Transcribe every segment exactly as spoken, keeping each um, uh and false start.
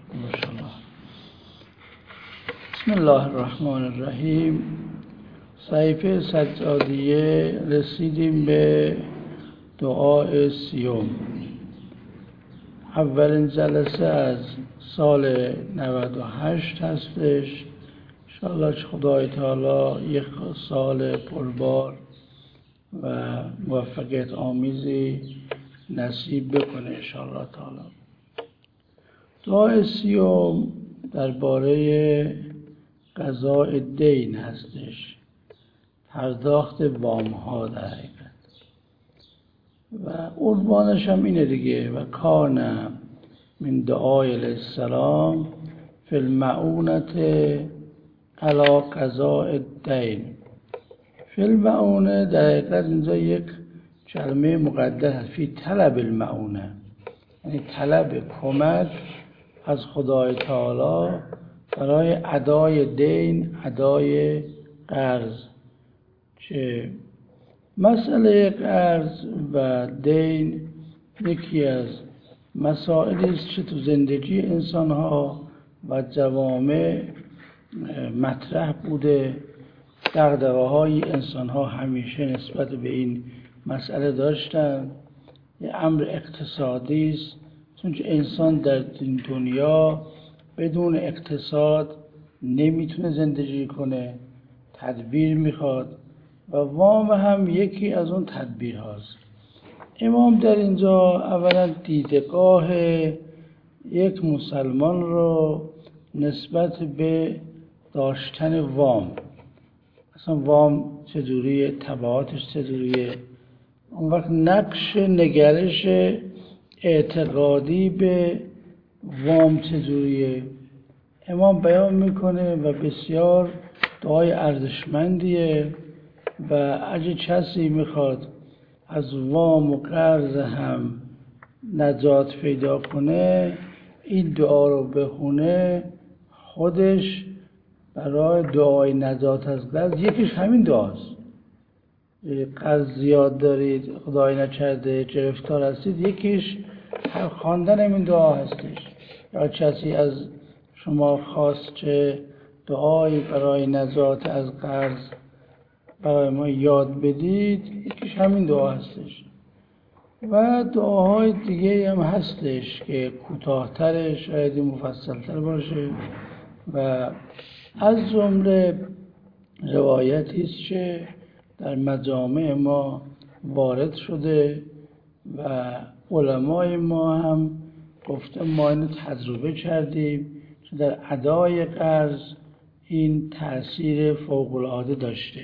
ماشاءالله. بسم الله الرحمن الرحیم. صحیفه سجادیه رسیدیم به دعای سیوم. اولین جلسه از سال نود و هشت هستش. انشاءالله که خدای تعالی یک سال پربار و موفقیت آمیزی نصیب بکنه انشاءالله تعالی. دعای سیوم درباره قضاء دین هستش، پرداخت وام ها در حقیقت، و عنوانش هم اینه دیگه: و کان من دعای علیه السلام فی المعونة علی قضاء الدین. فی المعونة در حقیقت اینجا یک کلمه مقدر هست، فی طلب المعونة، یعنی طلب کمک از خدای تعالی برای ادای دین، ادای قرض. که مسئله قرض و دین یکی از مسائلی است که تو زندگی انسان ها و جوامع مطرح بوده. دغدغه های انسان ها همیشه نسبت به این مسئله داشتن. یه امر اقتصادی است، چون که انسان در این دنیا بدون اقتصاد نمیتونه زندگی کنه، تدبیر میخواد و وام هم یکی از اون تدبیر هاست. امام در اینجا اولا دیدگاه یک مسلمان رو نسبت به داشتن وام، اصلا وام چجوریه، تبعاتش چجوریه، اون وقت نقش نگرش اعتقادی به وام چجوریه امام بیان میکنه و بسیار دعای ارزشمندیه. و اگه کسی میخواد از وام و قرض هم نجات پیدا کنه، این دعا رو بخونه، خودش برای دعای نجات از قرض، یکیش همین دعاست. قرض زیاد دارید، خدای نکرده گرفتار هستید، یکیش خواندن همین دعا هستش. یا کسی از شما خواست که دعایی برای نجات از قرض برای ما یاد بدید، یکیش همین دعا هستش. و دعاهای دیگه هم هستش که کوتاه‌تر، شاید مفصل‌تر باشه، و از جمله روایتی است که در مجامع ما وارد شده و علمای ما هم گفته، ما اینو تجربه کردیم که در ادای قرض این تأثیر فوق‌العاده داشته.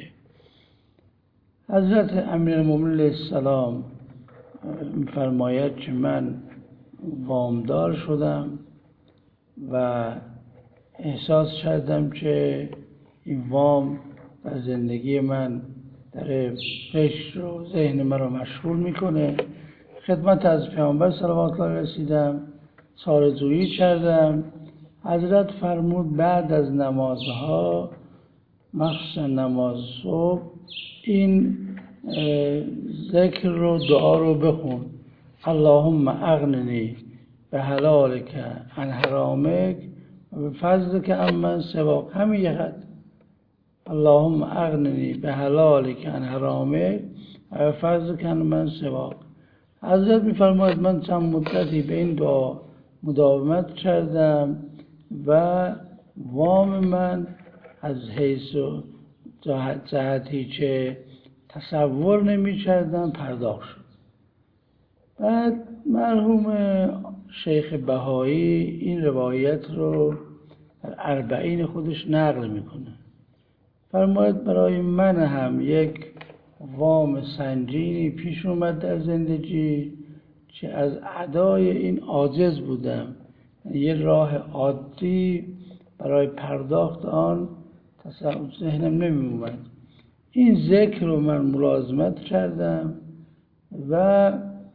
حضرت امیرالمومنین علیه السلام می‌فرماید که من وامدار شدم و احساس کردم که این وام در زندگی من در فکر و ذهن من رو مشغول میکنه. خدمت از پیامبر صلوات الله رسیدم، چاره‌جویی کردم. حضرت فرمود بعد از نمازها، مخصوصا نماز صبح، این ذکر رو، دعا رو بخون: اللهم اغننی به حلالک عن حرامک و به فضلک عمن سواک. همین یه خط: اللهم اغننی به حلالک عن حرامک و به فضلک عمن سواک. حضرت می‌فرماید من چند مدتی به این دعا مداومت کردم و وام من از حیث و جهتی که تصور نمی کردم پرداخت شد. بعد مرحوم شیخ بهایی این روایت رو در اربعین خودش نقل میکنه. فرماید برای من هم یک وام سنگینی پیش اومد در زندگی که از ادای این عاجز بودم، یه راه عادی برای پرداخت آن ذهنم نمی اومد. این ذکر رو من ملازمت کردم و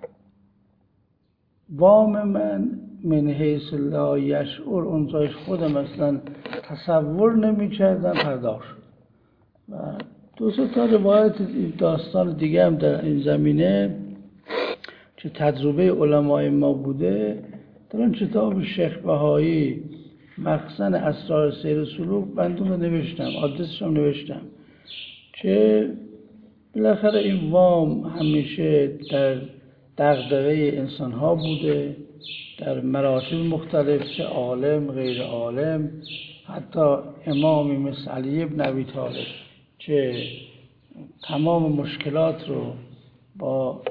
وام من من حیث لا یشعر، اونجایش خودم اصلا تصور نمی کردم پرداخت شد. و دو سه تا روایت داستان دیگه هم در این زمینه که تجربه علمای ما بوده در اون کتاب شیخ بهایی مخزن اسرار سیر سلوک بندون رو نوشتم، آدرسش هم نوشتم که بالاخره این وام همیشه در دغدغه انسان ها بوده، در مراتب مختلف، چه عالم غیر عالم، حتی امامی مثل علی ابن ابی طالب که تمام مشکلات رو با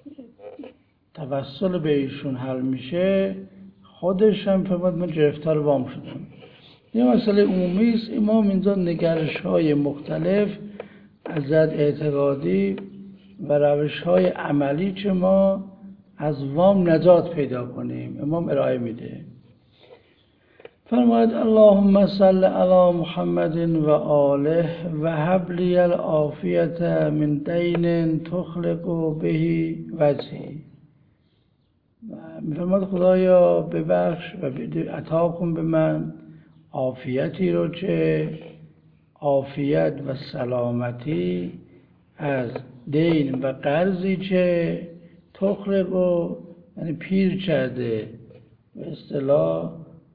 توسل به ایشون حل میشه، خودش هم فرمود من گرفتار وام شدم. یه مسئله عمومی است. امام اینجا نگرش های مختلف از اعتقادی و روش های عملی که ما از وام نجات پیدا کنیم امام ارائه میده. فرماید اللهم صل علی محمد و آله و هب لی العافیة من دین تخلق به وجهی. میفرماید خدایا ببخش و عطا کن به من عافیتی رو که عافیت و سلامتی از دین و قرضی که تخلقو یعنی پیر کرده، به اصطلاح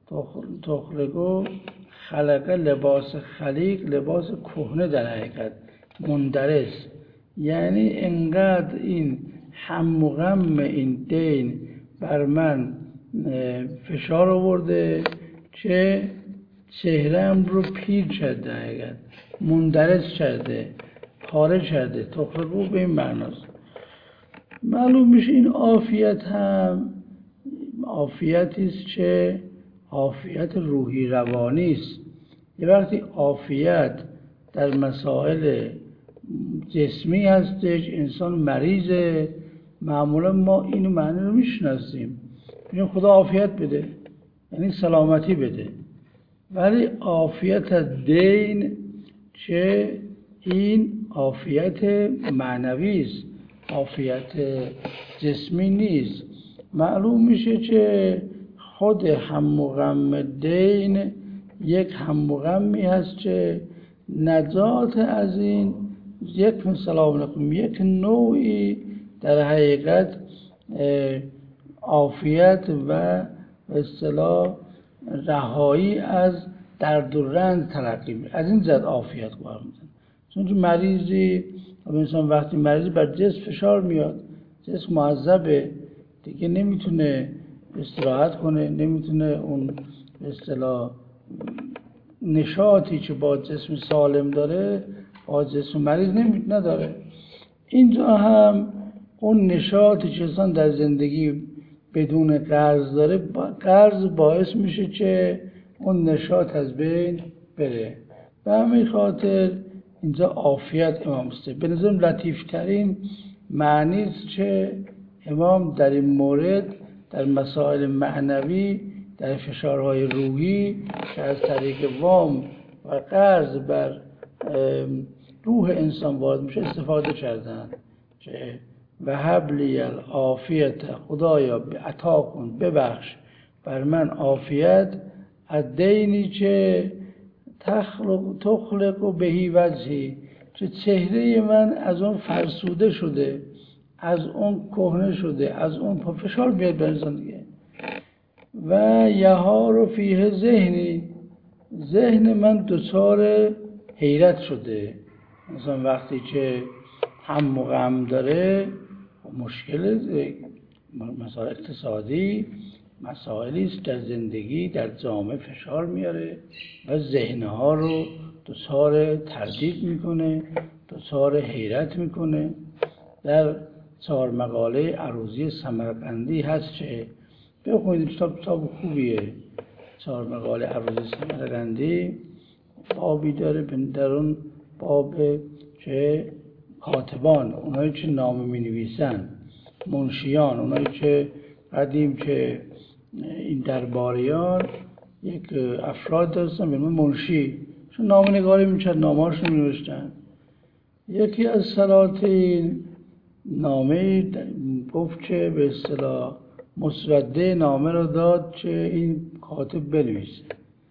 تخلقو خلقه لباس خلیق، لباس کهنه در حقیقت مندرس، یعنی انقدر این هم و غم این دین بر من فشار آورده که چهرم رو پیر کرده، حقیقت مندرس کرده، پاره کرده. تخلقو به این معناست. معلوم میشه این عافیت هم عافیتی است که عافیت روحی روانی است. یه وقتی عافیت در مسائل جسمی هستش، انسان مریضه، معمولا ما اینو معنی رو میشناسیم، میگیم خدا عافیت بده، یعنی سلامتی بده. ولی عافیت دین که این عافیت معنوی است، عافیت جسمی نیست. معلوم میشه که خود هم و غم دین یک هم و غمی هست که نجات از این یک سلام علیکم یک نوعی در حقیقت عافیت و اصطلاح رهایی از درد و رنج تلقی میشه. از این جد عافیت قرار میدن. چون که مریضی انسان وقتی مریضی بر جسم فشار میاد، جسم معذبه دیگه، نمیتونه استراحت کنه، نمیتونه اون به اصطلاح نشاطی که با جسم سالم داره با جسم مریض نمیتونه نداره. اینجا هم اون نشاطی که انسان در زندگی بدون قرض داره، قرض باعث میشه که اون نشاط از بین بره. به همین خاطر اینجا عافیت امام است. به نظرم لطیفترین معنی است که امام در این مورد در مسائل معنوی، در فشارهای روحی که از طریق وام و قرض بر روح انسان وارد میشه استفاده کردن که و هب لی العافیت، خدایا عطا کن ببخش بر من عافیت از دینی که تخلق تخلق بهی وجهی، که چهره من از اون فرسوده شده، از اون کهنه شده، از اون فشار میاد به انسان دیگه. و یهار فیه ذهنی، ذهن من دچار حیرت شده. مثلا وقتی که هم و غم داره، مشکل مسائل اقتصادی مسائلی است در زندگی در جامعه فشار میاره و ذهنها رو دچار تردید میکنه، دچار حیرت میکنه. در چهار مقاله عروضی سمرقندی هست که بخونید، کتاب کتاب خوبیه. چهار مقاله عروضی سمرقندی بابی داره، در اون باب که کاتبان، اونایی که نامه می نویسن، منشیان، اونایی که قدیم که این درباریان یک افراد داشتن به نام منشی، چون نامه نگاری میکرد، نامه هاشون می نوشتن. یکی از سلاطین نامه گفت که به اصطلاح مسوده نامه رو داد که این کاتب بنویسه.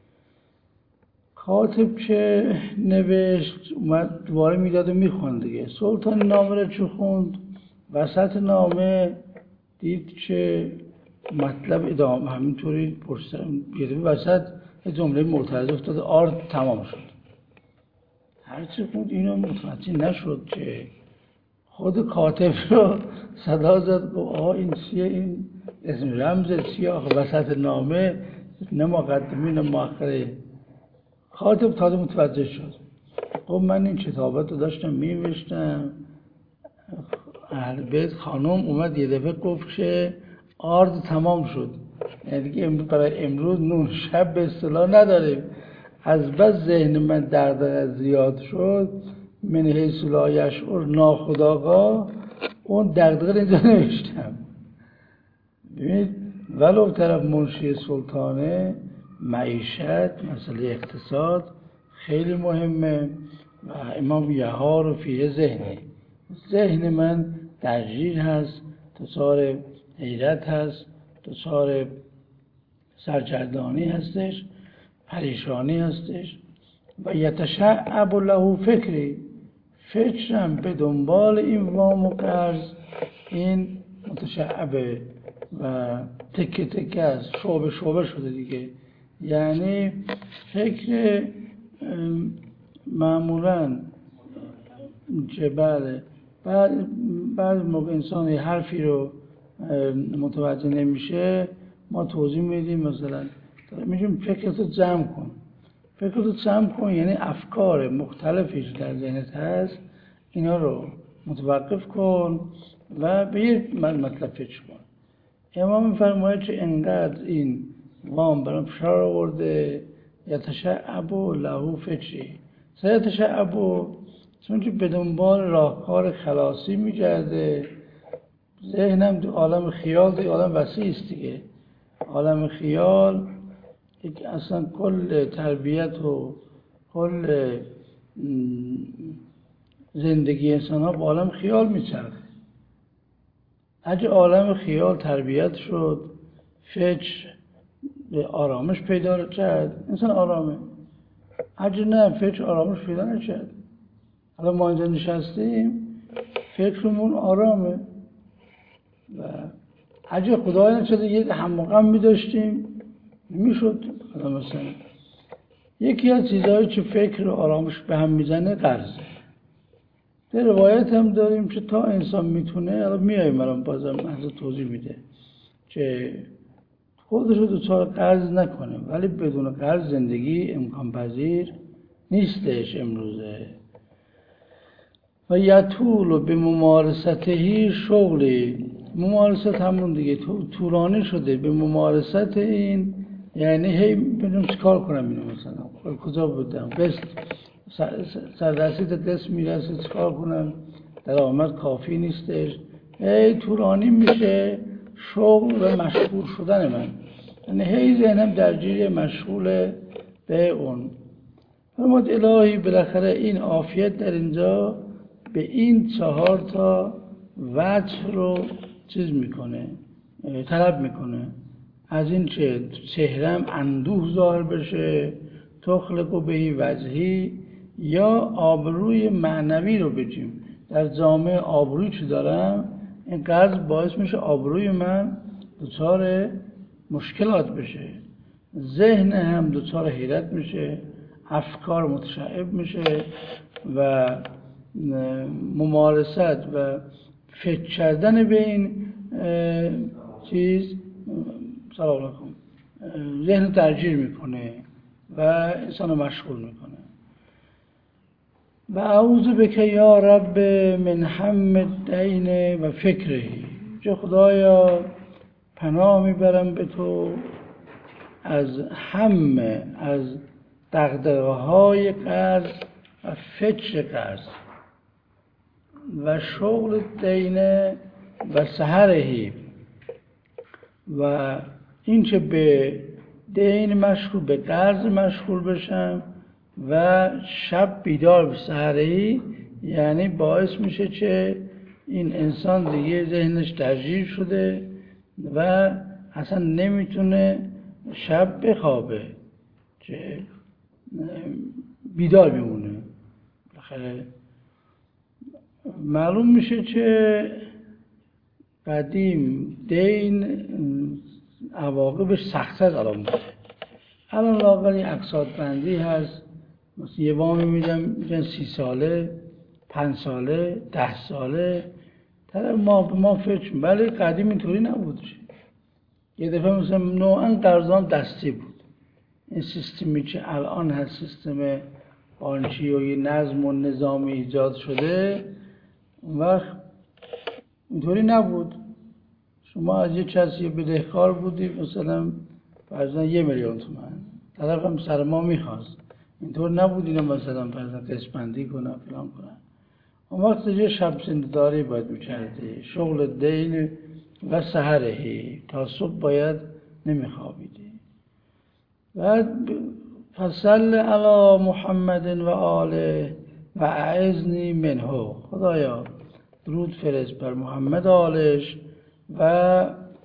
کاتب که نوشت اومد دوباره میداد و میخوند دیگه. سلطان نامه رو چه خوند، وسط نامه دید که مطلب ادامه همینطوری پرسیدم یه وسط یه جمله معترض افتاده آرد تمام شد. هرچی بود اینو متوجه نشد که خود کاتب رو صدا زد گفت آقا این چیه، این اسم رمز چیه آخه وسط نامه نه مقدمه نه مؤخره. کاتب تازه متوجه شد. خب من این کتابات رو داشتم می‌نوشتم، اهل بیت خانم اومد یه دفعه گفت که آرد تمام شد، یعنی دیگه امروز برای امروز نون شب به اصطلاح نداریم. از بس ذهن من دغدغه زیاد شد، من حیث لا یشعر ناخودآگاه اون دغدغه اینجا نوشتم. ببینید ولو طرف منشی سلطانه معیشت مسئله اقتصاد خیلی مهمه و امام یحار و فیه ذهنی، ذهن من درگیر هست، دچار حیرت هست، دچار سرگردانی هستش، پریشانی هستش و یتشعب له فکری، فکرم به دنبال این وام و قرض این متشعبه و تکه تکه است، شعبه شعبه شده دیگه. یعنی فکر معمولاً که بله بعد بعد موقع انسان یه حرفی رو متوجه نمیشه ما توضیح میدیم، مثلا میگیم فکرتو جمع کن، فکرتو جمع کن یعنی افکار مختلفی که در ذهنت هست اینا رو متوقف کن و به یک مطلب فکر کن. امام میفرماید که انقدر این وام برام فشار آورده یتشعب له فکری، سیتشعب چون که به دنبال راهکار خلاصی میگرده. ذهنم تو عالم خیال، تو عالم وسیع است دیگه. عالم خیال اصلا کل تربیت و کل زندگی انسان ها با عالم خیال میچرخه. اگه عالم خیال تربیت شد، فکر به آرامش پیدا کرد، انسان آرامه. اگه نه فکر آرامش پیدا نکرد. حالا ما اینجا نشستیم فکرمون آرامه و اگه خدای نشده یه همغم می داشتیم میشد. حالا مثلا یکی از چیزهایی که فکر و آرامش به هم میزنه قرضه. در روایت هم داریم که تا انسان میتونه، حالا میاییم الان بازم محض توضیح میده که خودش رو دوچار قرض نکنه، ولی بدون قرض زندگی امکان پذیر نیستش امروزه. و یطول به ممارسته شغلی، ممارست همون دیگه طولانی شده به ممارست این، یعنی هی ببینم چیکار کنم اینو، مثلا کجا بودم قسط سردستی تا قسط میرسه چیکار کنم، درآمد کافی نیستش، هی طولانی میشه شغل و مشغول شدن من، یعنی هی ذهنم درگیر مشغول به اون. فرمود الهی بالاخره این عافیت در اینجا به این چهار تا وجه رو چیز میکنه، طلب میکنه. از این که چهرم اندوه ظاهر بشه، تخلق و بهی وجهی، یا آبروی معنوی رو بجیم. در جامعه آبروی چی دارم، این قرض باعث میشه آبروی من دچار مشکلات بشه، ذهن هم دچار حیرت میشه، افکار متشعب میشه و ممارست و فکر کردن به این چیز سلام علیکم ذهن ترجیح میکنه و انسان مشغول میکنه. و اعوذ بک یا رب من هم الدین و فکرهی، چه خدایا پناه میبرم به تو از هم، از دغدغه های قرض و فکر قرض و شغل دینه و سحرهی، و این که به دین مشغول، به قرض مشغول بشم و شب بیدار به سحرهی، یعنی باعث میشه که این انسان دیگه ذهنش درگیر شده و اصلا نمیتونه شب بخوابه، که بیدار میمونه. بالاخره معلوم میشه که قدیم دین عواقبش سخت از الان بوده. الان لااقل یه اقساط بندی هست، مثلا یه وامی میدم میگن سی ساله، پنج ساله، ده ساله. طرف ما به ما فکر بله قدیم اینطوری نبود. یه دفعه مثلا نوعا قرضام دستی بود. این سیستمی که الان هست سیستم بانکی و یه نظم و نظامی ایجاد شده، اون وقت اینطوری نبود. شما از یه کسی بدهکار بودی مثلا فرضاً یه میلیون تومان، طرف هم سر ما میخواست، اینطور نبود اینا مثلا فرضاً قسمندی کنن فلان کنن. اون وقت یه شب زنده‌داری باید میکردی، شغل دین و سحرهی، تا صبح باید نمیخوابیدی. بعد فصل علی محمد و آله و اعذنی منه، خدایا درود فرست بر محمد آلش و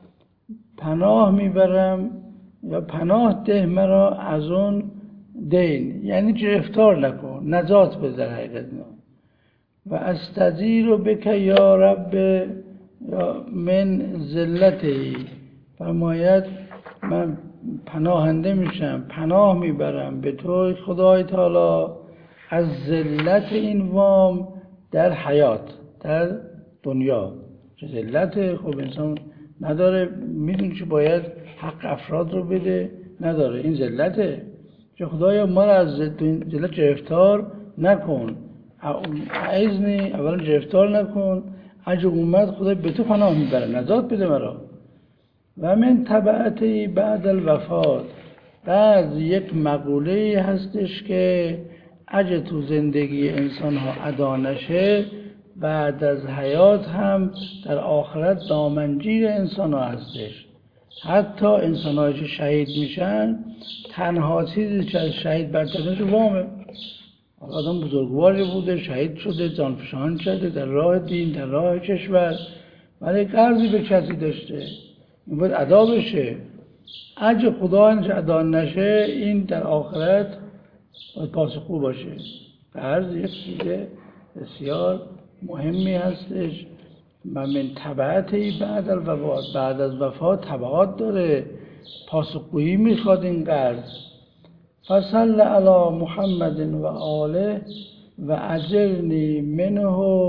پناه میبرم یا پناه ده مرا از اون دین، یعنی گرفتار نکن، نجات بده حقیقت. و استجیر بک یا رب یا من ذلتی، فرماید من پناهنده میشم، پناه میبرم به تو خدای تعالی از ذلت این وام در حیات، در دنیا. چه ذلت؟ خب انسان نداره، میدونی که باید حق افراد رو بده، نداره، این ذلته. چه خدایا ما را از ذلت گرفتار نکن، اعذنی اولا گرفتار نکن، اگه اومد خدای به تو پناه میبره، نجات بده مرا. و من تبعتی بعد الوفات، بعد یک مقوله هستش که اگه تو زندگی انسان ها ادا نشه، بعد از حیات هم در آخرت دامنگیر انسان ها هستش. حتی انسان هایی که شهید میشن، تنها چیزی که از شهید برترش وامه. آدم بزرگواری بوده، شهید شده، جانفشان کرده در راه دین، در راه کشور، ولی قرضی به کسی داشته، این باید ادا بشه. اگه خدا اینجا ادا نشه، این در آخرت باید پاسخگو باشه. قرض یک چیز بسیار مهمی هستش. من من تبعتی بعد الوفات، بعد از وفات تبعات داره، پاسخگویی میخواد این قرض. فصل علی محمد و آله و اجرنی منه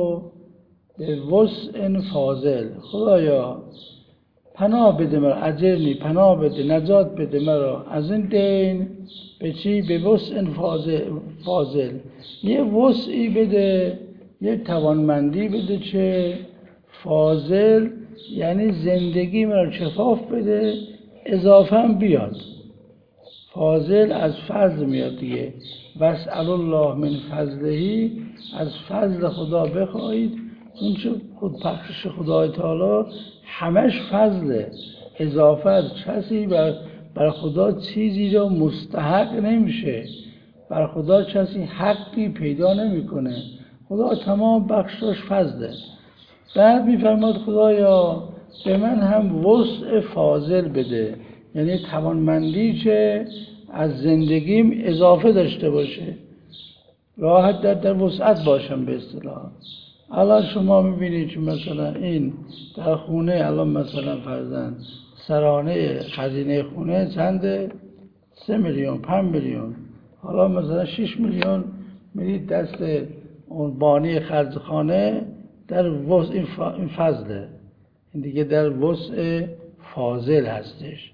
به وسع فاضل، خدایا پناه بده مرا، اجرنی پناه بده، نجات بده مرا از این دین. به چی؟ به وسع فاضل, فاضل. یه وسعی بده، یه توانمندی بده که فاضل، یعنی زندگی مرا شفاف بده، اضافه هم بیاد. فاضل از فضل میاد دیگه. واسأل الله من فضلهی، از فضل خدا بخواهید. اون چه خود بخشش خدای تعالی همش فضله، اضافه از کسی بر, بر خدا چیزی را مستحق نمیشه، بر خدا کسی حقی پیدا نمیکنه، خدا تمام بخشش فضله. بعد میفرماد خدایا به من هم وسع فاضل بده، یعنی توانمندی که از زندگیم اضافه داشته باشه، راحت در در وسعت باشم به اصطلاح. الان شما میبینید که مثلا این در خونه الان مثلا فرضاً سرانه خزینه خونه چنده؟ سه میلیون، پنج میلیون، حالا مثلا شش میلیون میرید دست اون بانی خرجخانه، در وسع این فضله، این دیگه در وسع فاضل هستش.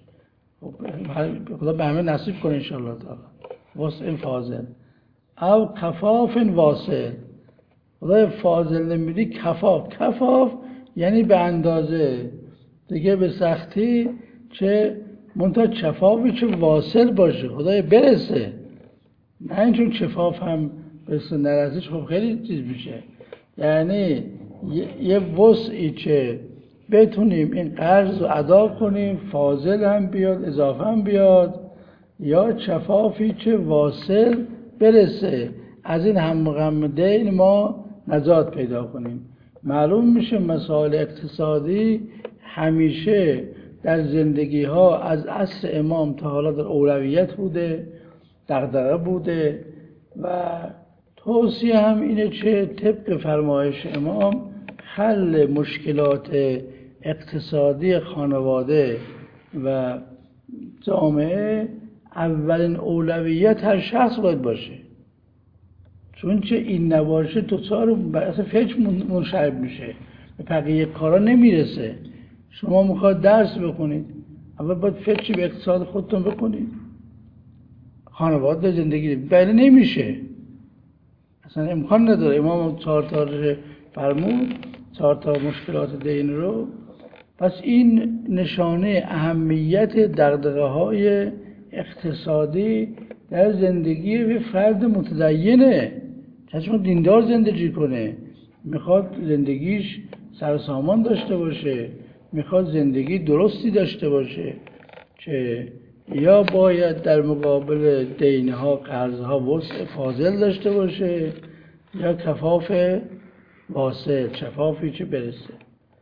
خدا به همه نصیب کنه انشاءالله تعالی. وسع فاضل او کفاف واصل، خدا فاضل نمیدی، کفاف. کفاف یعنی به اندازه، دیگه به سختی، چه منتها کفافی چه واصل باشه، خدای برسه، نه اینچون کفاف هم برسه نرسه خب خیلی چیز میشه. یعنی یه وسعی که بتونیم این قرض رو ادا کنیم، فاضل هم بیاد اضافه هم بیاد، یا کفافی که واصل برسه، از این هم غم دین ما نجات پیدا کنیم. معلوم میشه مسائل اقتصادی همیشه در زندگی ها از عصر امام تا حالا در اولویت بوده، دغدغه بوده و توصیه هم اینه که طبق فرمایش امام حل مشکلات اقتصادی خانواده و جامعه اولین اولویت هر شخص باید باشه، چون چه این نباشه دوچار اصلا فکر منشعب میشه، به بقیه کارا نمیرسه. شما میخواد درس بخونید، اول باید فکر به اقتصاد خودتون بکنید، خانواده زندگی بله نمیشه، اصلا امکان نداره. امام چهار تا فرمود، چهار تا مشکلات دین رو. پس این نشانه اهمیت دغدغه‌های اقتصادی در زندگی به فرد متدینه. چون دیندار زندگی کنه، میخواد زندگیش سر و سامان داشته باشه، میخواد زندگی درستی داشته باشه، که یا باید در مقابل دینها قرضها وسع فاضل داشته باشه یا کفاف واسع، شفافی که برسه.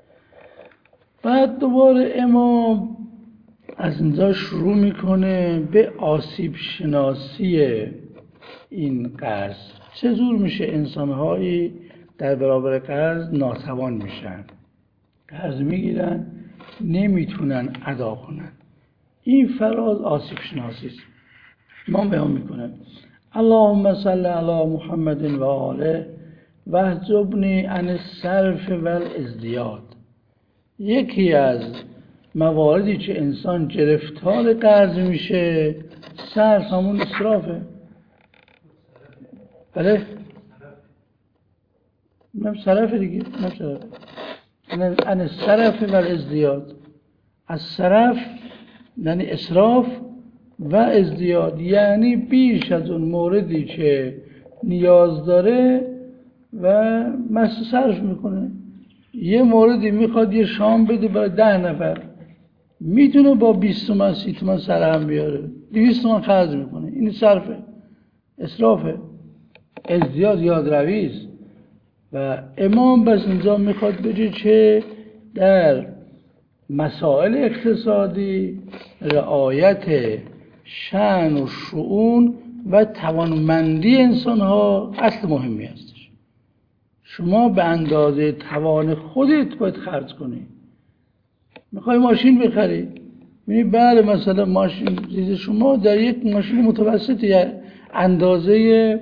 بعد دوباره امام از اینجا شروع میکنه به آسیب شناسی این قرض. چجور میشه انسانهایی در برابر قرض ناتوان میشن، قرض میگیرن نمیتونن ادا کنن. این فراز آسیب شناسی است. امام بیان میکنه اللهم صل علی محمد و آله واحجبنی عن الصرف و الازدیاد. یکی از مواردی که انسان گرفتار قرض میشه صرف، همون اسرافه. بله نم صرف دیگه، نم صرف عن الصرف و الازدیاد. از صرف یعنی اسراف و ازدیاد، یعنی بیش از اون موردی که نیاز داره و مصرف میکنه. یه موردی میخواد یه شام بده برای ده نفر، میتونه با بیست تومن سی تومن سرهم بیاره، دویست تومن خرج میکنه. این صرفه، اسرافه. ازدیاد یادروی است. و امام بس اینجا میخواد بگه که در مسائل اقتصادی رعایت شأن و شؤون و توانمندی انسان ها اصل مهمی هستش. شما به اندازه توان خودت باید خرج کنی. میخوای ماشین بخری، میبینی بله مثلا ماشین چیز شما در یک ماشین متوسطی اندازه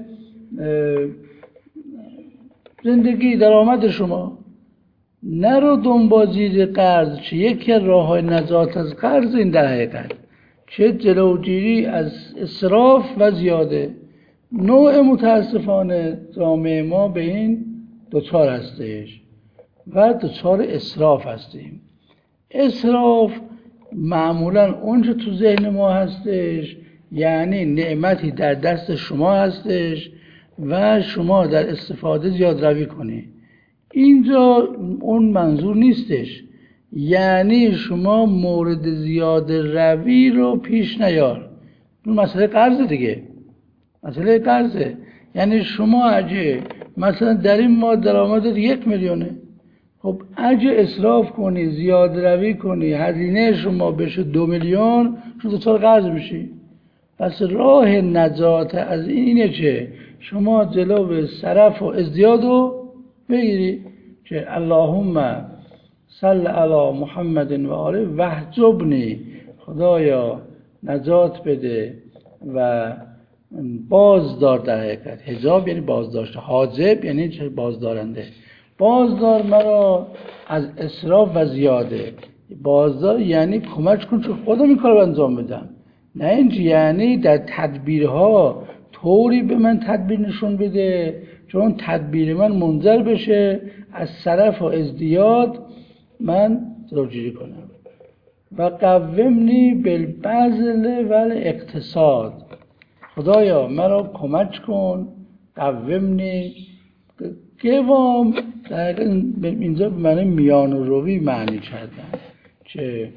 زندگی درآمد شما، نرو دنبال زیر قرض. چه یکی از راه‌های نجات از قرض این در حقیقت چه جلوگیری از اسراف و زیاده. نوع متاسفانه جامعه ما به این دوچار هستش و دوچار اسراف هستیم. اسراف معمولا اونچه تو ذهن ما هستش، یعنی نعمتی در دست شما هستش و شما در استفاده زیاد روی کنی. اینجا اون منظور نیستش، یعنی شما مورد زیاد روی رو پیش نیار. اون مسئله قرض دیگه، مسئله قرضه. یعنی شما اگه مثلا در این ماه درآمدت یک میلیونه، خب اگه اسراف کنی زیاد روی کنی هزینه شما بشه دو میلیون، شما دوچار قرض میشی. پس راه نجات از اینه که شما جلو صرف و ازدیاد رو بگیری که اللهم صل علی محمد و آله واحجبنی، خدایا نجات بده و بازدار. در حقیقت حجاب یعنی بازداشت، حاجب یعنی بازدارنده. بازدار مرا از اسراف و زیاده. بازدار یعنی کمک کن چون خودم این کار رو انجام بدم، نه اینجا یعنی در تدبیرها طوری به من تدبیر نشون بده چون تدبیر من منجر بشه از صرف و ازدیاد من جلوگیری کنم. و قومنی بالبذل و الاقتصاد. خدایا مرا کمک کن. قومنی قوام در اینجا به معنی میان روی معنی کردن که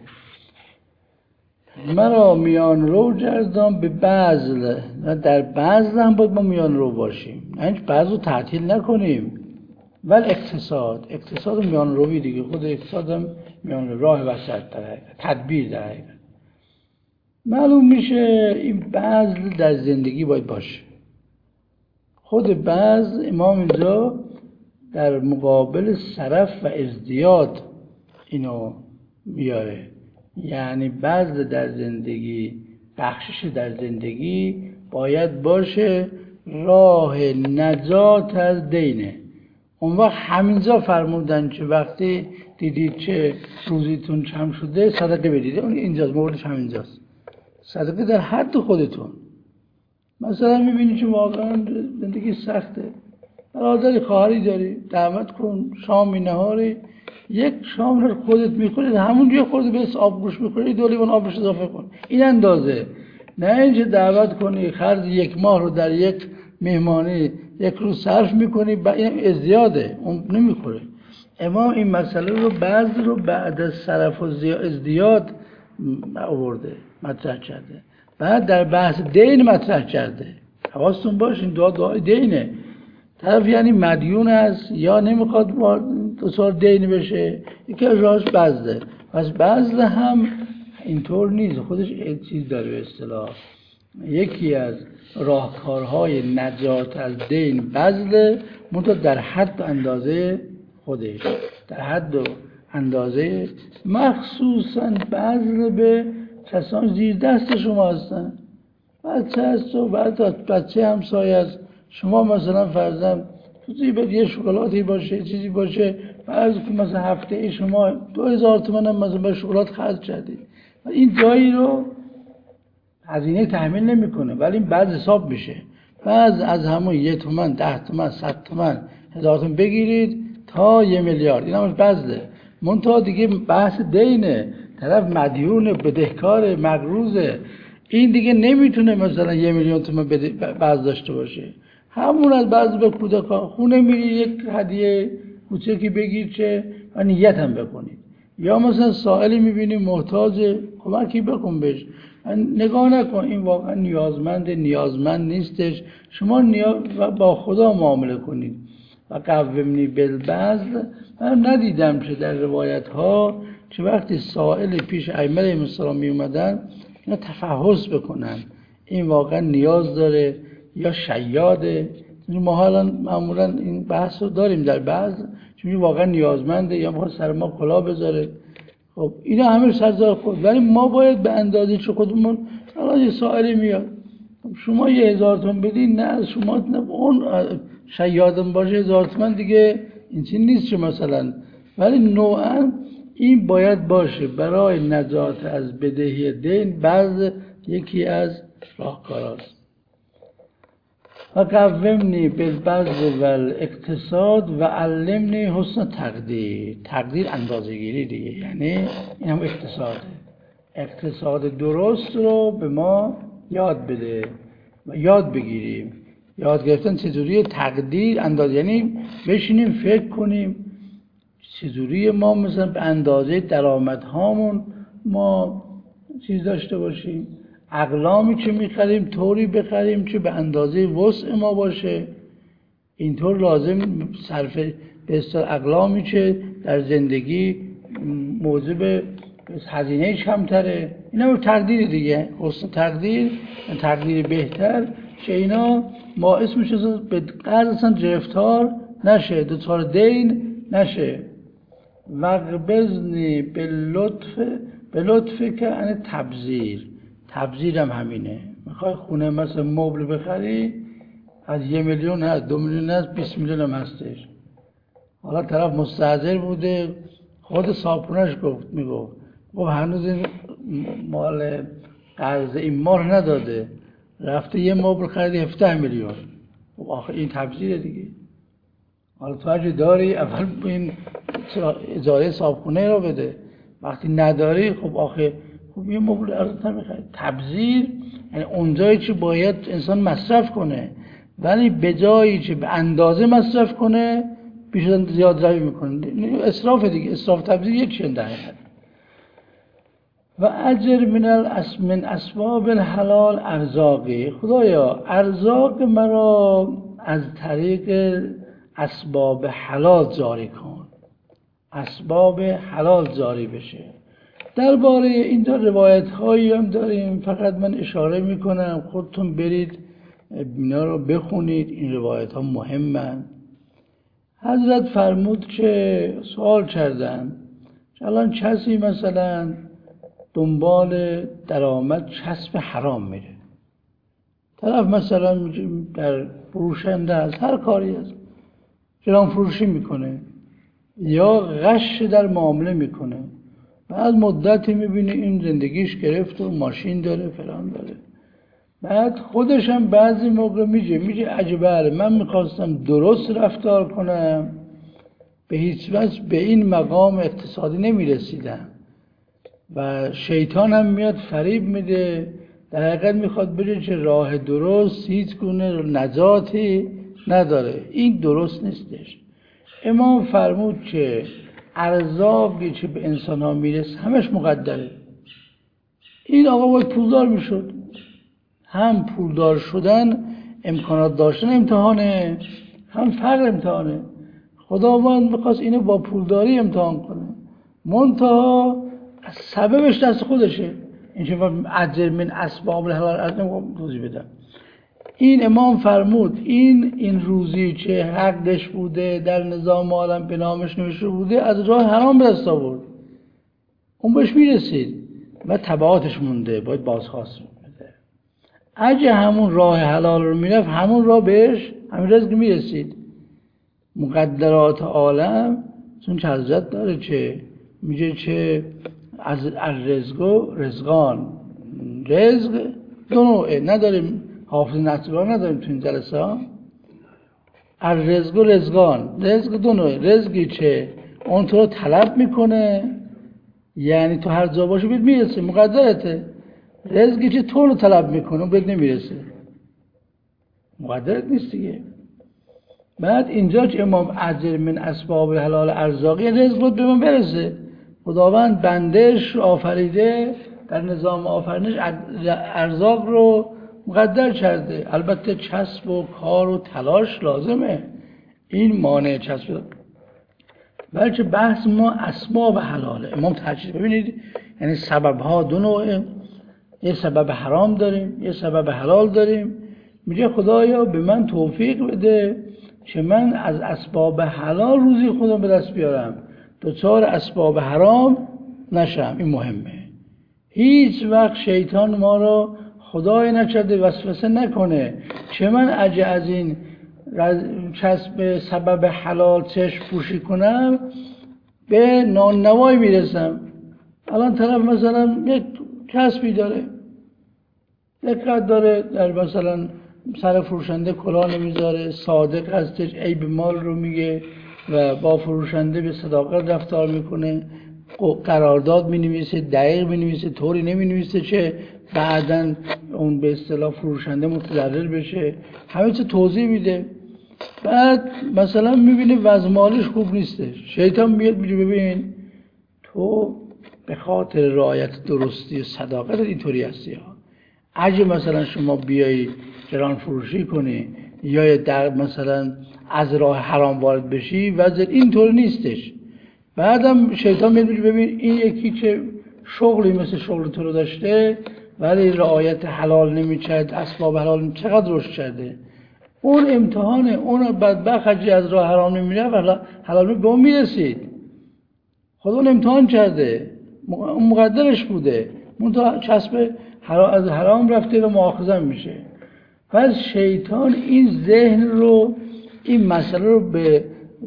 مرا میان رو گردان به بذل. در بذل هم باید ما میان رو باشیم، نه اینکه بذل رو تعطیل نکنیم. ولی اقتصاد، اقتصاد میان روی دیگه، خود اقتصاد هم میان رو، راه وسط در حقیقت، تدبیر در حقیقت. معلوم میشه این بذل در زندگی باید باشه. خود بذل امام اینجا در مقابل صرف و ازدیاد اینو میاره. یعنی بذل در زندگی، بخشش در زندگی باید باشه راه نجات از دینه. اون وقت همینجا فرمودن که وقتی دیدید که روزیتون کم شده صدقه بدید. اون اینجاست، موردش همینجاست. صدقه در حد خودتون. مثلا میبینی که واقعا زندگی سخته، برادری خواهری داری، دعوت کن، شامی نهاری، یک شام رو خودت میخورید، همون یه خورده بس آب گوش میخورید، دو لیوان آبش اضافه کن. این اندازه. نه اینکه دعوت کنی خرج یک ماه رو در یک مهمانی یک روز صرف میکنی، این ازدیاده، اون نمیخوره. امام این مسئله رو بعض رو بعد از صرف و ازدیاد آورده، مطرح کرده. بعد در بحث دین مطرح کرده. حواستون باشه این دعا دعای دینه. طرف یعنی مدیون است یا نمیخواد دوچار دین بشه، یکی از راهش بذله. پس بذل هم اینطور نیست، خودش چیز داره به اصطلاح. یکی از راهکارهای نجات از دین بذل، منتها در حد و اندازه خودش، در حد و اندازه، مخصوصا بذل به کسان زیر دست شما هستن. بچه هست و بعد بچه همسایه است، شما مثلا فرضاً توی باید یه شکلاتی باشه، چیزی باشه، فرض که مثلا هفته ای شما دو هزار تومان هم مثلا به شکلات خرج کردید، این جایی رو هزینه تحمیل نمیکنه، ولی این بعد حساب میشه. بعد از همون یه تومن، ده تومن، صد تومن، هزار تومن بگیرید تا یه میلیارد، این همش بذله. منتها دیگه بحث دینه، طرف مدیون، بدهکار، مقروضه، این دیگه نمیتونه مثلا یه میلیون تومن بعض داشته باشه. همون از بعض به کودکان خونه میری یک هدیه کوچکی بگیر چه و نیت هم بکنید، یا مثلا سائلی میبینی محتاج، کمکی بکن بهش، نگاه نکن این واقعا نیازمند نیازمند نیستش، شما نیاز با خدا معامله کنید. و قومنی بالبذل. من ندیدم که در روایت ها که وقتی سائل پیش ائمه علیهم السلام می اومدن اینا تفحص بکنن این واقعا نیاز داره یا شیاده. ما حالا معمولا این بحث رو داریم در بعض، چون واقعا نیازمنده یا میخواد سر ما کلاه بذاره. خب اینا همه سرزار خود، ولی ما باید به اندازه چه خودمون. حالا یه سائلی میاد شما یه هزار تومن بدین، نه شما نه اون شیادم باشه هزار تومن دیگه این چیز نیست که مثلا، ولی نوعا این باید باشه برای نجات از بدهی دین. بعض یکی از راهکاراست. و قومنی بالبذل و الاقتصاد و علمنی حسن تقدیر. تقدیر اندازه گیری دیگه، یعنی این هم اقتصاده. اقتصاد درست رو به ما یاد بده و یاد بگیریم. یاد گرفتن چجوری تقدیر اندازه، یعنی بشینیم فکر کنیم چجوری ما مثلا به اندازه درآمدهامون ما چیز داشته باشیم، اقلامی که میخریم طوری بخریم که به اندازه وسع ما باشه. اینطور لازم صرف به اصطلاح اقلامی که در زندگی موجب هزینه کمتره. اینا تقدیر دیگه، حسن تقدیر، تقدیر بهتر که اینا باعث میشه به قرض اصلا گرفتار نشه، دوچار دین نشه. وقبضنی به لطف به لطف که انه تبذیر. تبذیر هم همینه. میخوای خونه مثلا مبل بخری، از یه میلیون هست، دو میلیون هست، بیست میلیون هم هستش. حالا طرف مستحضر بوده، خود صاحبخونه‌اش گفت میگفت خب هنوز این مال قرض این ماه نداده، رفته یه مبل خریدی هفده میلیون. خب آخه این تبذیره دیگه. حالا تو اگه داری اول این اجاره صاحبخونه رو بده، وقتی نداری خب آخه خب یه مبل ارزان‌تر می‌خری. تبذیر یعنی اونجایی که باید انسان مصرف کنه ولی به جایی که به اندازه مصرف کنه بیش از زیاد روی میکنه. اسراف دیگه، اسراف تبذیر یکیه در حقیقت. و اجر من الاس من اسباب الحلال ارزاقی. خدایا ارزاق مرا از طریق اسباب حلال جاری کن، اسباب حلال جاری بشه. درباره اینجا روایت هایی هم داریم، فقط من اشاره میکنم، خودتون برید اینا رو بخونید، این روایت ها مهمن. حضرت فرمود که سوال کردن الان کسی مثلا دنبال درآمد چسب حرام میره. طرف مثلا در فروشنده از هر کاری است، گران فروشی میکنه یا غش در معامله میکنه، بعد مدتی میبینه این زندگیش گرفت و ماشین داره فلان داره، بعد خودش هم بعضی موقع میگه میگه عجبه من میخواستم درست رفتار کنم، به هیچ وجه به این مقام اقتصادی نمیرسیدم و شیطان هم میاد فریب میده، در حقیقت میخواد بگه که راه درست هیچ گونه نجاتی نداره. این درست نیستش. امام فرمود که ارزاقی که به انسان ها میرسه همش مقدره. این آقا باید پولدار میشد، هم پولدار شدن امکانات داشتن امتحانه، هم فقر امتحانه. خداوند میخواست اینو با پولداری امتحان کنه، منتها سببش دست خودشه. این چه اجر من اسباب الحلال از نمیخوام توضیح بدم. این امام فرمود این این روزی که حقش بوده در نظام عالم به نامش نوشته بوده از راه حرام به دست آورد، اون بهش میرسید و تبعاتش مونده، باید بازخواست بده. اگه همون راه حلال رو میرفت همون راه بهش همین رزق میرسید. مقدرات عالم چون حضرت داره که میگه که از رزق و رزقان، رزق دو نوعه نداریم، حافظ نصیبا نداریم تو این جلسه ها. رزق و رزقان، رزق دو نوعه، رزقی که اون تو رو طلب میکنه یعنی تو هر جا باشی بهت میرسه مقدرته، رزقی که تو رو طلب میکنه بهت نمیرسه مقدرت نیست دیگه. بعد اینجا که امام اجر من اسباب الحلال ارزاقی رزق بود به من برسه، خداوند بندش آفریده در نظام آفرینش ارزاق رو مقدر کرده. البته چسب و کار و تلاش لازمه، این مانع چسب، بلکه بحث ما اسباب حلاله. امام تاکید ببینید یعنی سبب ها دو نوعه، یه سبب حرام داریم یه سبب حلال داریم. میگه خدایا به من توفیق بده که من از اسباب حلال روزی خودم به دست بیارم، دوچار اسباب حرام نشم. این مهمه. هیچ وقت شیطان ما رو خدای نکرده وسوسه نکنه که من اگه از این کسب سبب حلال چشم پوشی کنم به نانوایی میرسم. الان طرف مثلا یک کسبی داره، دقت داره، در مثلا سر فروشنده کلاه نمیذاره، صادق هستش، عیب مال رو میگه و با فروشنده به صداقت رفتار میکنه، قرارداد مینویسه، دقیق مینویسه، طوری نمینویسه که بعدن اون به اصطلاح فروشنده متضرر بشه، همه چیز توضیح میده. بعد مثلا میبینه وضع مالش خوب نیسته، شیطان میاد میگه ببین تو به خاطر رعایت درستی و صداقت اینطوری هستی ها، اگه مثلا شما بیایی گران فروشی کنی یا در مثلا از راه حرام وارد بشی وضع اینطور نیستش. بعدم شیطان میاد میگه ببین این یکی که شغلی مثل شغل تو رو داشته ولی رعایت حلال نمی‌کرد، اسباب حلال چقدر رشد کرده، اون امتحانه، اون بدبخت اگه از راه حرام نمیره ولی حلال به اون میرسید. خدا اون امتحان کرده، اون مقدرش بوده، منتها چسب از حرام رفته و مؤاخذه میشه. پس شیطان این ذهن رو، این مسئله رو به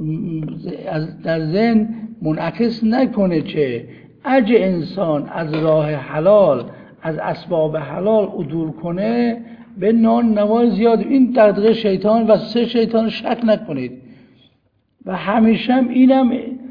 در ذهن منعکس نکنه که اگه انسان از راه حلال از اسباب حلال عدول کنه به نان نوای زیاد. این دغدغه شیطان و سه شیطان شک نکنید و همیشه هم اینم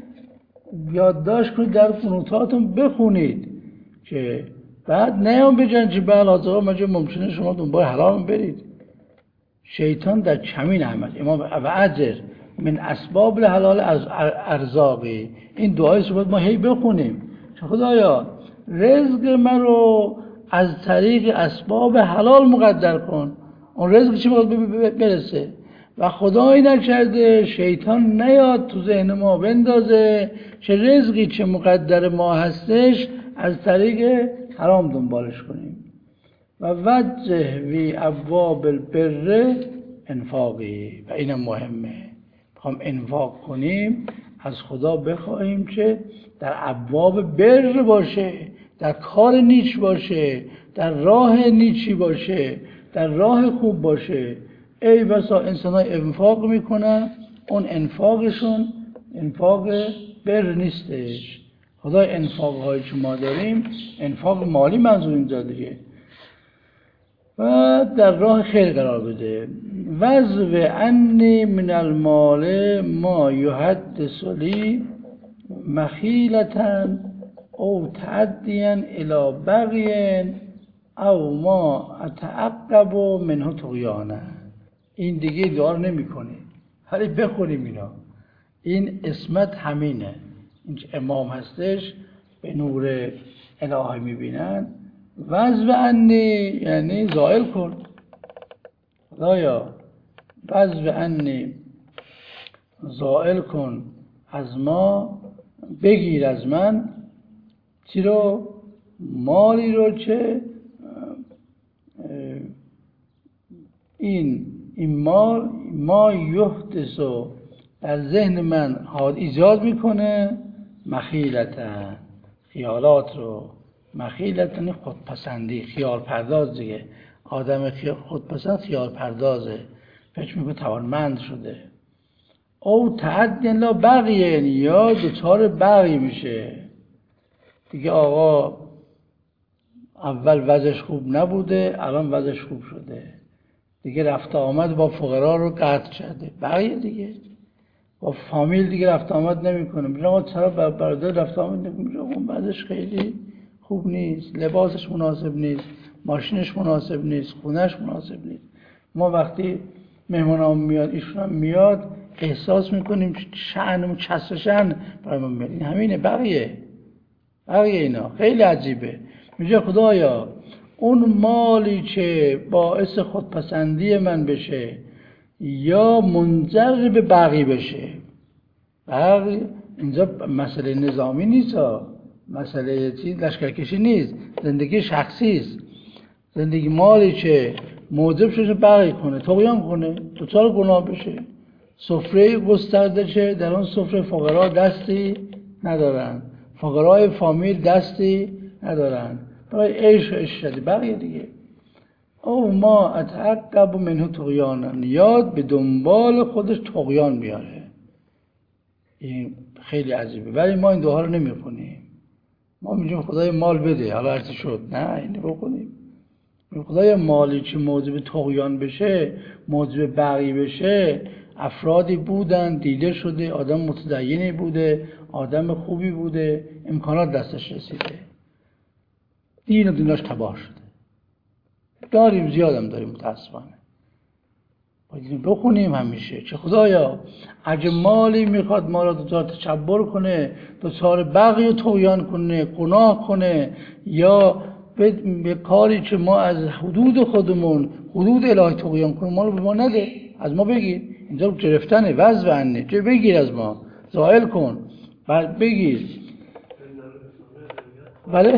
یادداشت کنید، در قنوتاتون بخونید که بعد نیام بگن که بله آقا مجا ممکنه شما دنبال حلال برید. شیطان در کمین احمد امام و اجر من اسباب الحلال از ارزاقی، این دعای رو باید ما هی بخونیم که خدایا رزق من رو از طریق اسباب حلال مقدر کن. اون رزق چی باید برسه و خدایی نکرده شیطان نیاد تو ذهن ما بندازه که رزقی چه مقدر ما هستش از طریق حرام دنبالش کنیم. و وجه وی ابواب البر انفاقی، و اینم مهمه، بخوام انفاق کنیم از خدا بخواهیم که در ابواب بر باشه، در کار نیچ باشه، در راه نیچی باشه، در راه خوب باشه. ای بسا انسان های انفاق میکنن، اون انفاقشون انفاق بر نیستش. خدای انفاق هایی که ما داریم انفاق مالی منظور اینجا دیگه، و در راه خیر قرار بده. وذو عنی من المال ما یحدث لی مخیلة او تعدیا الی بغی او ما اتعقب منه طغیانا. این دیگه دعا نمی کنی، ولی بخونیم اینا. این اسمت همینه. این که امام هستش به نور الهی میبینن. وذو عنی یعنی زائل کن خدایا، وذو عنی زائل کن از ما، بگیر از من چی رو؟ مالی رو که این این مال ما یحدثو در ذهن من حال ایجاد میکنه مخیلتا، خیالات رو. مخیلتا خودپسندی، خیال پرداز دیگه. آدم خودپسند خیال پردازه، فکر میکنه توانمند شده. او تعدی لا بغی، یا دوچار بغی میشه دیگه. آقا اول وضعش خوب نبوده، الان وضعش خوب شده دیگه. رفت آمد با فقرا رو قطع کرده، بغی دیگه. با فامیل دیگه رفت آمد نمیکنه. میگه آقا چرا برادر رفت آمد نمیکنه؟ اون وضعش خیلی خوب نیست، لباسش مناسب نیست، ماشینش مناسب نیست، خونهش مناسب نیست. ما وقتی مهمانام میاد، ایشون هم میاد، احساس میکنیم شأنمون کسر شأن برای ما میاد. این همینه، بقیه بقیه اینا خیلی عجیبه. میگه خدایا اون مالی که باعث خودپسندی من بشه یا منجر به بقی بشه. بقی اینجا مسئله نظامی نیست، مسئله چیز لشکرکشی نیست، زندگی شخصی است. زندگی مالی که موجب شده بقی کنه، طغیان کنه، دوچار گناه بشه. سفره گسترده شه، در اون سفره فقرا دستی ندارن، فقرای فامیل دستی ندارن، برای عیش و عشرت بقیه دیگه. او ما اتعقب منه طغیانا، یاد به دنبال خودش طغیان میاره. این خیلی عجیبه، ولی ما این دوها رو نمیخونیم. ما میگیم خدای مال بده، حالا هرچی شد. نه، این بخونیم خدای مالی که موجب طغیان بشه، موجب بغی بشه. افرادی بودن دیده شده، آدم متدینی بوده، آدم خوبی بوده، امکانات دستش رسیده، دین و دنیاش تباه شده. داریم، زیادم داریم متاسفانه. باید بخونیم همیشه که خدایا اگه مالی میخواد ما را دوچار تکبر کنه، دوچار بغی و طغیان کنه، گناه کنه، یا به کاری که ما از حدود خودمون، حدود الهی طغیان کنه، ما رو به ما نده، از ما بگیر. اینجا گرفتنه. وذو عنی که بگیر از ما، زائل کن، بعد بگیر. بله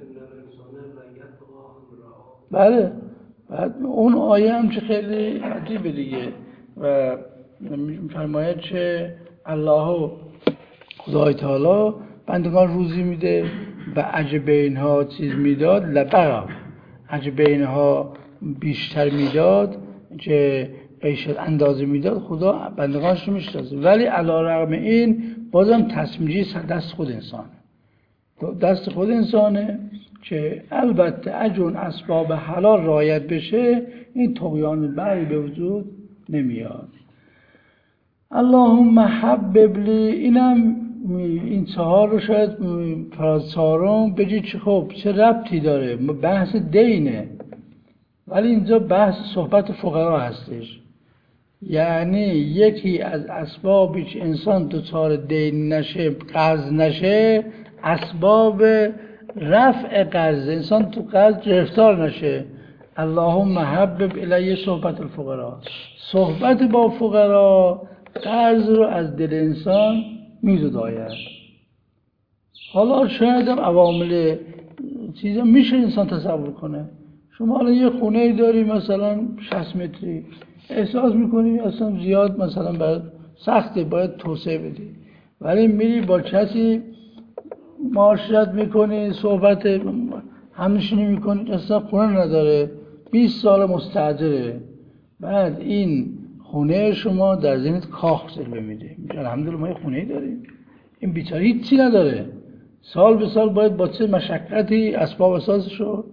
بله. بعد اون آیه هم که خیلی عجیبه دیگه، و میفرماید که الله خدای تعالی بندگان روزی میده و اگه به اینها چیز میداد لبغوا، اگه به اینها بیشتر میداد که بیشتر اندازه میداد، خدا بندگانش رو میشناسه. ولی علی رغم این بازم تصمیم دست خود انسانه، دست خود انسانه که البته اگه اون اسباب حلال رعایت بشه این طغیان بغی به وجود نمیاد. اللهم حبب لی، اینم این چهار رو شاید فراز چهارم بگی چه خب چه ربطی داره، بحث دینه، ولی اینجا بحث صحبت فقرا هستش. یعنی یکی از اسبابی که انسان دچار دین نشه، قرض نشه، اسباب رفع قرض، انسان تو قرض گرفتار نشه. اللهم حبب الی صحبت الفقراء، صحبت با فقرا قرض رو از دل انسان میزداید. حالا شاید هم عوامل چیزا میشه انسان تصور کنه. شما الان یه خونه داری مثلا شصت متری، احساس میکنی اصلا زیاد مثلا باید سخته، باید توسعه بدی، ولی میری با کسی معاشرت میکنی، صحبت همنشینی میکنی، اصلا خونه نداره، بیست سال مستاجره، بعد این خونه شما در ذهنت کاخ جلوه میده، میگه الحمدلله ما یه خونه داریم. این بیچاره هیچی نداره، سال به سال باید با چه مشقتی اسباب اساسشو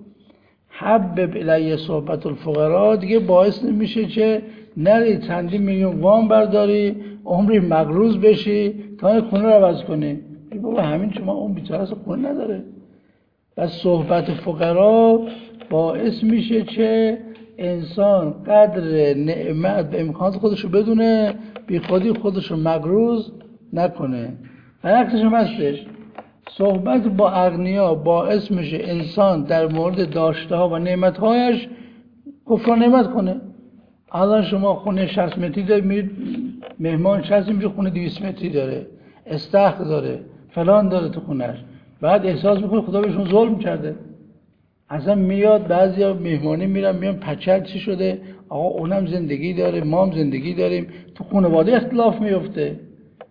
حبب الیه صحبت الفقراء دیگه باعث نمیشه که نری چندین میلیون وام برداری، عمری مقروض بشی تا این خونه رو عوض کنی. بابا همین شما اون بیچاره اصلا خونه نداره. پس صحبت فقرا باعث میشه که انسان قدر نعمت به امکانات خودش رو بدونه، بی خودی خودش رو مقروض نکنه. برعکسش هم هستش، صحبت با اغنیا باعث میشه انسان در مورد داشته ها و نعمت هایش کفر نعمت کنه. الان شما خونه شصت متری دارید، میرید مهمان شصت میشه خونه دویست متری داره، استخر داره، فلان داره تو خونهش، بعد احساس میکنه خدا بهشون ظلم کرده. اصلا میاد بعضیا مهمانی میرن میان پچل چی شده، آقا اونم زندگی داره ما هم زندگی داریم، تو خانواده اختلاف میفته.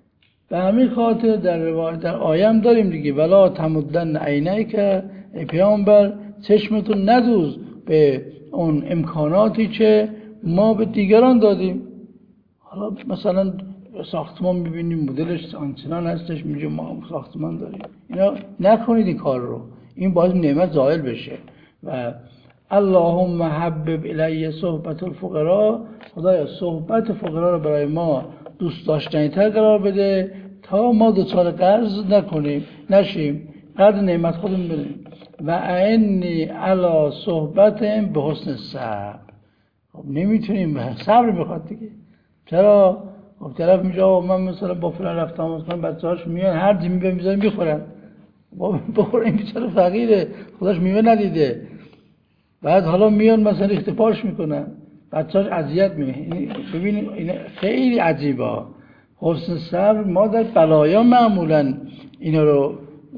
به همین خاطر در روایت در آیه داریم دیگه، ولا تمدن عینیک، ای پیامبر چشمتون ندوز به اون امکاناتی که ما به دیگران دادیم. حالا مثلا ساختمان میبینیم مدلش آنچنان هستش، میگه ما ساختمان داریم، اینا نکنید این کار رو، این باعث نعمت زائل بشه. و اللهم حبب الیه صحبت الفقراء، خدایا صحبت فقرا رو برای ما دوست داشتنی تر قرار بده تا ما دوچار قرض نکنیم نشیم، قدر نعمت خودمون بدیم. و اعنی علی صحبت به حسن صبر. خب نمیتونیم، صبر میخواد دیگه. چرا؟ خب طرف میگه من مثلا با فلان رفتم مثلا بچه‌هاش میان هر چی میبینن میذارن میخورن، بابا بخور، این بیچاره فقیره خودش میوه ندیده، بعد حالا میان مثلا ریخت پاش میکنن، بچه‌هاش اذیت میشه. ببینید این خیلی عجیبه. حسن صبر ما در بلایا معمولا اینا رو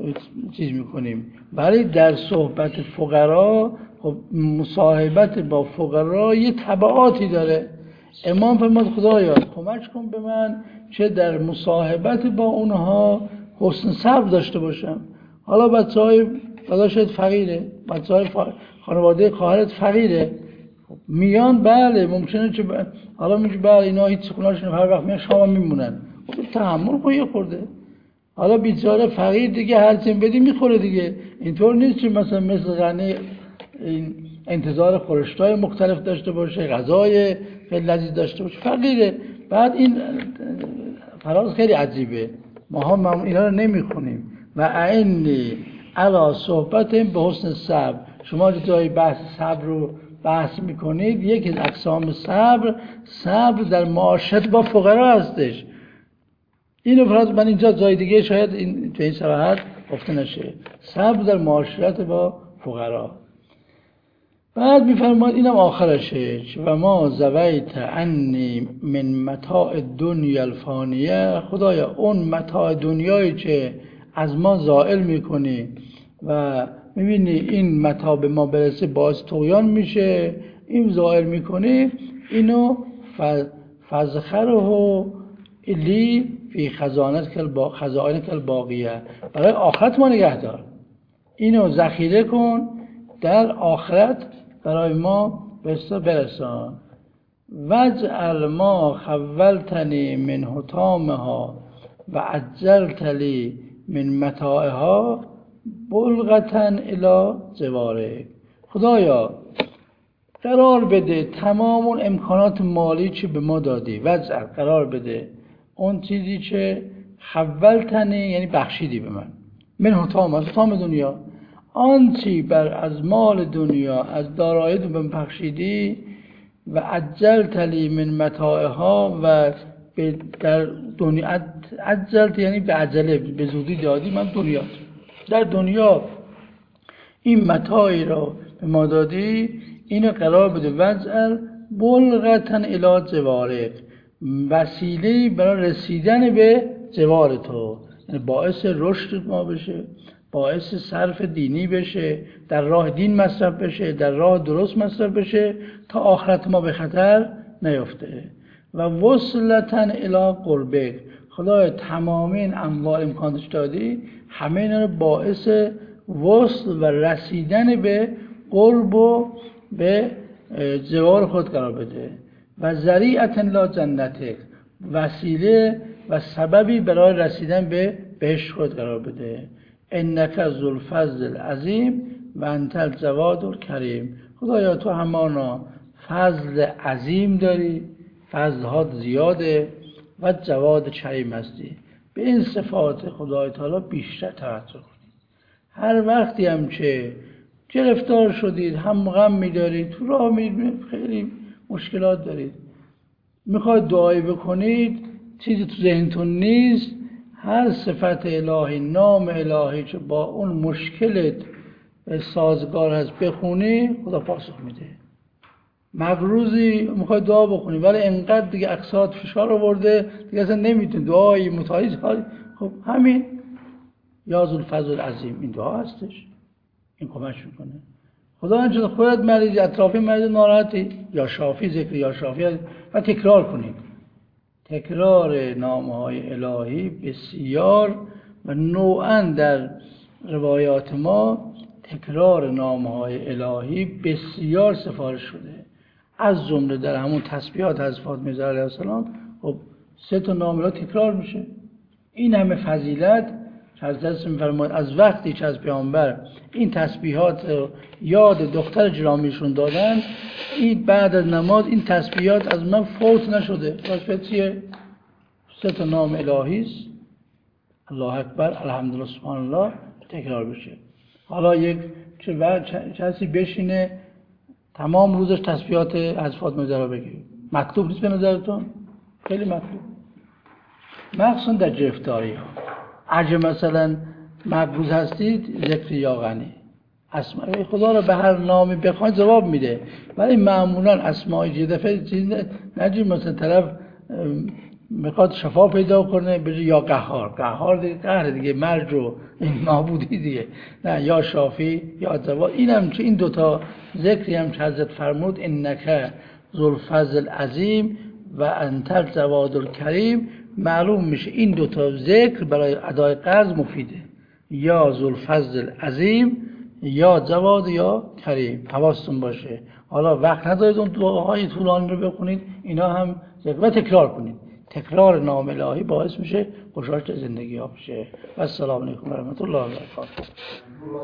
چیز میکنیم، ولی در صحبت فقرا خب مصاحبت با فقرا یه تبعاتی داره. امام فرمود خدایا کمک کن به من که در مصاحبت با اونها حسن صبر داشته باشم. حالا بچه‌های داداشت فقیره، بچه‌های خانواده خواهرت فقیره، میان بله ممکنه که ب... حالا میگه بله اینا هیچ خونه‌شون هر وقت میان شام میمونن، خب تحمل کن یه خورده. حالا بیچاره فقیر دیگه هر چی بدی میخوره دیگه، اینطور نیست که مثلا مثل غنی این انتظار خورشتای مختلف داشته باشه، غذای خیلی لذیذ داشته باشه، فقیره. بعد این فراز خیلی عجیبه، ما هم اینا رو نمیخونیم. و اعنی علی صحبت به حسن صبر. شما جای بحث صبر رو بحث میکنید، یکی از اقسام صبر صبر در معاشرت با فقرا هستش. اینو فرض من اینجا جای دیگه شاید این تو این صراحت گفته نشه، صبر در معاشرت با فقرا. بعد میفرماد اینم آخرشه، و ما زویت عنی من متاع دنیا الفانیه. خدایا اون متاع دنیایی که از ما زائل میکنی و میبینی این متاع به ما برسه باعث طغیان میشه، این زائل میکنی، اینو فزخره الی فی خزانت کل با خزائن کل باقیه، برای آخرت ما نگه دار، اینو ذخیره کن در آخرت برای ما برسان. وجعل ما خولتنی من حطامها و عجلت لی من متاعها بلغتن الی جواره. خدایا قرار بده تمام اون امکانات مالی چی به ما دادی، وجعل قرار بده اون چیزی که خولتنی یعنی بخشیدی به من، من حطام از حطام دنیا، آن چی بر از مال دنیا از دارایی تو بهم بخشیدی، و عجلت لی من متاعها و در دنیا عجلت یعنی به عجله به زودی دادی من دنیا، در دنیا این متاعی را به ما دادی، اینو قرار بده وجعل بلغتن الی جوارک، وسیله‌ای برای رسیدن به جوار تو، یعنی باعث رشد ما بشه، باعث صرف دینی بشه، در راه دین مصرف بشه، در راه درست مصرف بشه تا آخرت ما به خطر نیفته. و وصلتن الی قربک. خدایا تمام این انواع امکاناتش دادی، همه اینا رو باعث وصل و رسیدن به قرب و به جوار خود قرار بده و ذریعة لا جنتک، وسیله و سببی برای رسیدن به بهشت خود قرار بده. انک ذوالفضل العظیم و انت الجواد الکریم. خدایا تو همانا فضل عظیم داری، فضلهات زیاده و جواد کریم هستی. به این صفات خدای تعالی بیشتر توجه کنید. هر وقتی هم که گرفتار شدید، هم غم می‌دارید، تو راه می‌رید، خیلی مشکلات دارید، میخواید دعایی بکنید، چیزی تو ذهنتون نیست، هر صفت الهی، نام الهی که با اون مشکلت سازگار هست بخونی، خدا پاسخ میده. مغروزی میخواید دعا بکنی ولی انقدر دیگه اقساط فشار آورده دیگه اصلا نمیتونی دعایی متعالی، خب همین یا ذوالفضل العظیم این دعا هستش، این کمک میکنه. خدا انچه خودت مریضی، اطرافی مریض ناراحتی، یا شافی ذکر یا شافی و تکرار کنید. تکرار نامهای الهی بسیار و نوعاً در روایات ما تکرار نامهای الهی بسیار سفارش شده. از جمله در همون تسبیحات حضرت فاطمه زهرا علیها السلام خب سه تا نام الهی تکرار میشه. این همه فضیلت حضرت می‌فرماید از وقتی که از پیامبر این تسبیحات یاد دختر جرامیشون دادن، این بعد از نماز این تسبیحات از من فوت نشده. واسه چیه؟ سه تا نام الهی است، الله اکبر، الحمدلله، سبحان الله، تکرار بشه. حالا یک چه بعد کسی بشینه تمام روزش تسبیحات از فاطمه زهرا بگه، مطلوب نیست به نظرتون؟ خیلی مطلوب، مخصوصا در گرفتاری ها. اگه مثلا مقبوض هستید ذکر یا غنی، اسماء خدا رو به هر نامی بخواید جواب میده، ولی معمولا اسماء یه دفعه چیز نجیم، مثلا طرف میخواد شفا پیدا کنه بگه یا قهار، قهار دیگه قهر دیگه، مرج و این نابودی دیگه، نه یا شافی یا جواد. اینم که این دوتا ذکری هم که حضرت فرمود انک ذوالفضل العظیم و انت الجواد الکریم، معلوم میشه این دوتا ذکر برای ادای قرض مفیده، یا ذوالفضل العظیم یا جواد یا کریم. حواستون باشه. حالا وقت ندارید اون دعاهای طولانی رو بخونید، اینا هم ذکر و تکرار کنید. تکرار نام الهی باعث میشه گشایش زندگی ها بشه. و السلام علیکم و رحمت الله و برکاته.